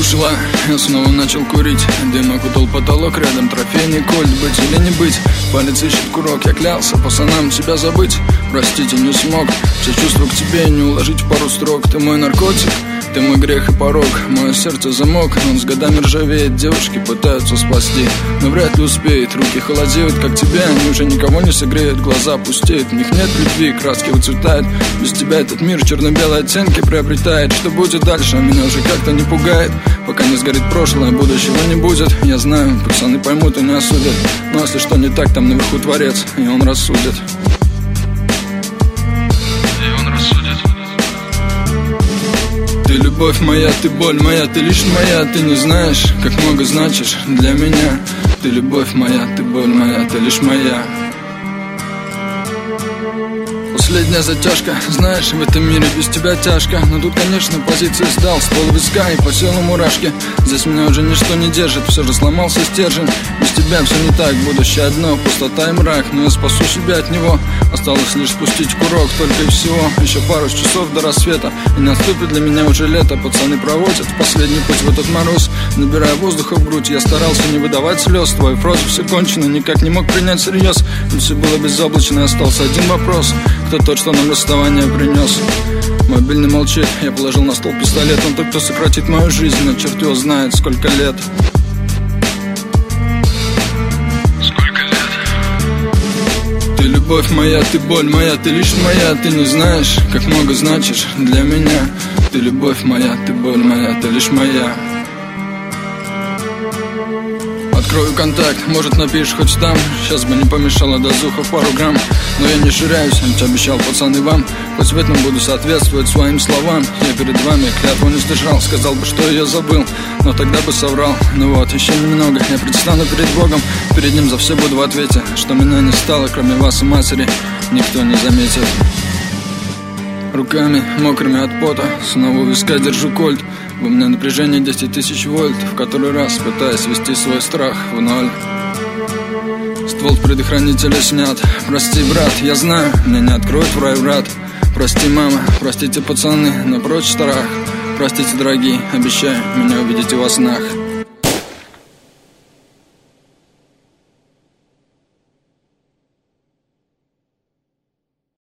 ушла, я снова начал курить. Дым окутал потолок, рядом трофейный кольт. Быть или не быть, палец ищет курок. Я клялся пацанам тебя забыть, простите, не смог. Все чувства к тебе не уложить в пару строк. Ты мой наркотик, ты мой грех и порог. Мое сердце замок, он с годами ржавеет. Девушки пытаются спасти, но вряд ли успеет. Руки холодеют, как тебе, они уже никого не согреют. Глаза пустеют, в них нет любви, краски выцветают. Без тебя этот мир черно-белые оттенки приобретает. Что будет дальше, меня уже как-то не пугает. Пока не сгорит прошлое, будущего не будет. Я знаю, пацаны поймут и не осудят. Но если что не так, там наверху Творец, и он рассудит. Ты любовь моя, ты боль моя, ты лишь моя. Ты не знаешь, как много значишь для меня. Ты любовь моя, ты боль моя, ты лишь моя. Последняя затяжка, знаешь, в этом мире без тебя тяжко. Но тут, конечно, позиции сдал, ствол виска и по телу мурашки. Здесь меня уже ничто не держит, все же сломался стержень. Без тебя все не так, будущее одно, пустота и мрак. Но я спасу себя от него, осталось лишь спустить курок, только и всего. Еще пару часов до рассвета, и наступит для меня уже лето. Пацаны проводят в последний путь в этот мороз. Набирая воздуха в грудь, я старался не выдавать слез. Твои фразы все кончено, никак не мог принять всерьез. И все было безоблачно, и остался один вопрос: кто тот, что нам расставание принес? Мобильный молчит, я положил на стол пистолет. Он тот, кто сократит мою жизнь, но черт его знает, сколько лет. Ты любовь моя, ты боль моя, ты лишь моя. Ты не знаешь, как много значишь для меня. Ты любовь моя, ты боль моя, ты лишь моя. Открою контакт, может напишешь хоть там. Сейчас бы не помешало дозуха в пару грамм. Но я не ширяюсь, ведь обещал пацаны вам. Хоть в этом буду соответствовать своим словам. Я перед вами клятву не сдержал, сказал бы, что я забыл, но тогда бы соврал. Ну вот, еще немного, я предстану перед Богом. Перед ним за все буду в ответе. Что меня не стало, кроме вас и матери, никто не заметит. Руками мокрыми от пота, снова у виска держу кольт. У меня напряжение 10 тысяч вольт, в который раз пытаясь вести свой страх в ноль. Ствол предохранителя снят. Прости, брат, я знаю, меня не откроют в рай врат. Прости, мама, простите, пацаны, но прочь страх. Простите, дорогие, обещаю, меня увидите во снах.